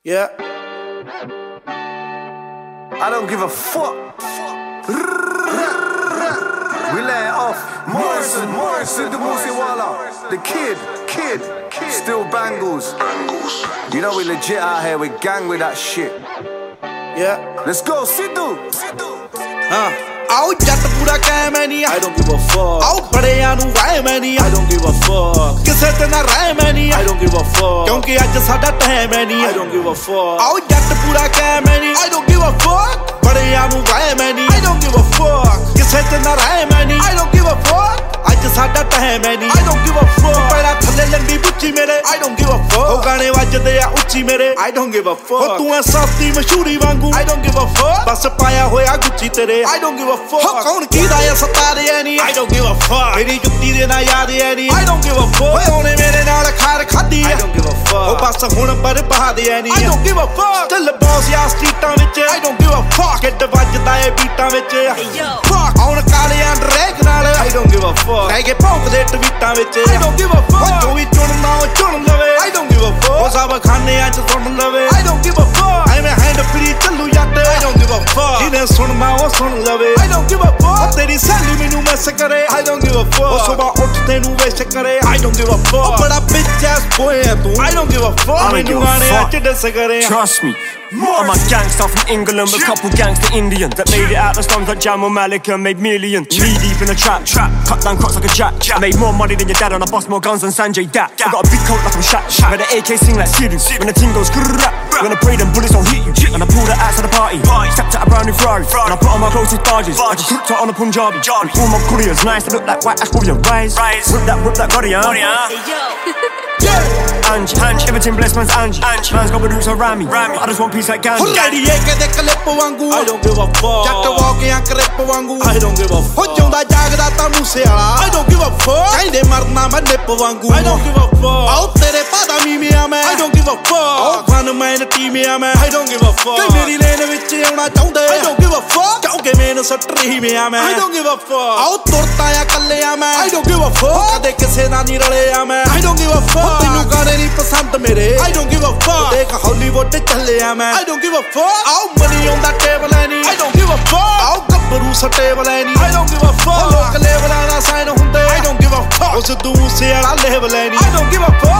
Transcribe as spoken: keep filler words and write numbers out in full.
Yeah. I don't give a fuck. We lay it off. Morrison, Morrison, the Musiwala, the kid, kid, kid. Still bangles. You know we legit out here. We gang with that shit. Yeah. Let's go, Sidhu. Huh. Aao jatt pura kaim hai nahi, I don't give a fuck. Aao badeyan nu vaim hai nahi, I don't give a fuck. Kise te na raim hai nahi, I don't give a fuck. Kyunki aj sada time hai nahi, I don't give a fuck. Aao jatt pura kaim hai nahi, I don't give a fuck. Badeyan nu vaim hai nahi, I don't give a fuck. Kise te na raim hai nahi, I don't give a fuck. Aj sada time hai nahi, I don't give a fuck. Pehla thale landi bucci mere, I don't give a fuck. Oh gaane vajde a uchi mere, I don't give a fuck. Oh tu a sasti mashhuri wangu, I don't give a fuck. Bas paya hoya gucci tere, I don't give a fuck. Oh kaun kida ya satare nahi, I don't give a fuck. Meri jutti de na yaad nahi, I don't give a fuck. Oye one mere naal khaar khadi, I don't give a fuck. Oh bas hun barbaad nahi, I don't give a fuck. Chal boss ya streetan vich, I don't give a fuck. Kid vajda e beataan vich, fuck. Aun kaaliyan drag naal, I don't give a fuck. Reh ge phokde tweetan vich, I don't give a fuck. Jo vi chunna o chun lave, I don't give a fuck. Oh sab khane ach sun lave, I don't give a fuck. I'm a hand free chalu jatt, I don't give a fuck. Jine sunna o sun lave, I don't give a fuck. Teri sali menu mess kare, I don't give a fuck. Oh subah uthte nu wish kare, I don't give a fuck. Oh bada bitch ass boy hai tu, I don't give a fuck. Menu gaane ach dis kare. Trust me. I'm a gangster from England with a couple gangster Indian that made it out the slums like Jamal Malik and made millions. Knee deep in the trap, trap, cut down crocs like a jack. I made more money than your dad and I bust more guns than Sanjay Dat. I got a big coat like I'm Shaq, with the A K sing like Sidhu. When the team goes grrrrap, when I pray them bullets don't hit you. And I pull the ass of the party, stepped out a brand new Ferrari, and I put on my closest barges. I just hooked her on a Punjabi, all my couriers nice to look like white ash for your rise. Whip that, whip that body, huh? Angie, Angie, everything blessed man's Angie. Angie, man's got roots around me. I just want peace like Gandhi. Ladiye kede clip wangu, I don't give a fuck. Jatt walk ya clip wangu, I don't give a fuck. Junda jagda ta Musiwala, I don't give a fuck. Kainde marna ma nip wangu, I don't give a fuck. Aao tere pada mi mein main, I don't give a fuck. Aao khan main team mein main, I don't give a fuck. Koi meri lane vich auna chaunde, I don't give a fuck. Kyunki main satri mein main, I don't give a fuck. Aao turta ya kalle ya main, I don't give a fuck. Kade kise na nahi rale ya main, I don't give a fuck. Tenu gaane nahi pasand mere, I don't give a fuck. Dekh Hollywood challe ya main, I don't give a fuck. Aao money on that table nahi, I don't give a fuck. Aao gabbaru sa table nahi, I don't give a fuck. Lok level na sign hunde, I don't give a fuck. Us Musiwala level nahi, I don't give a fuck.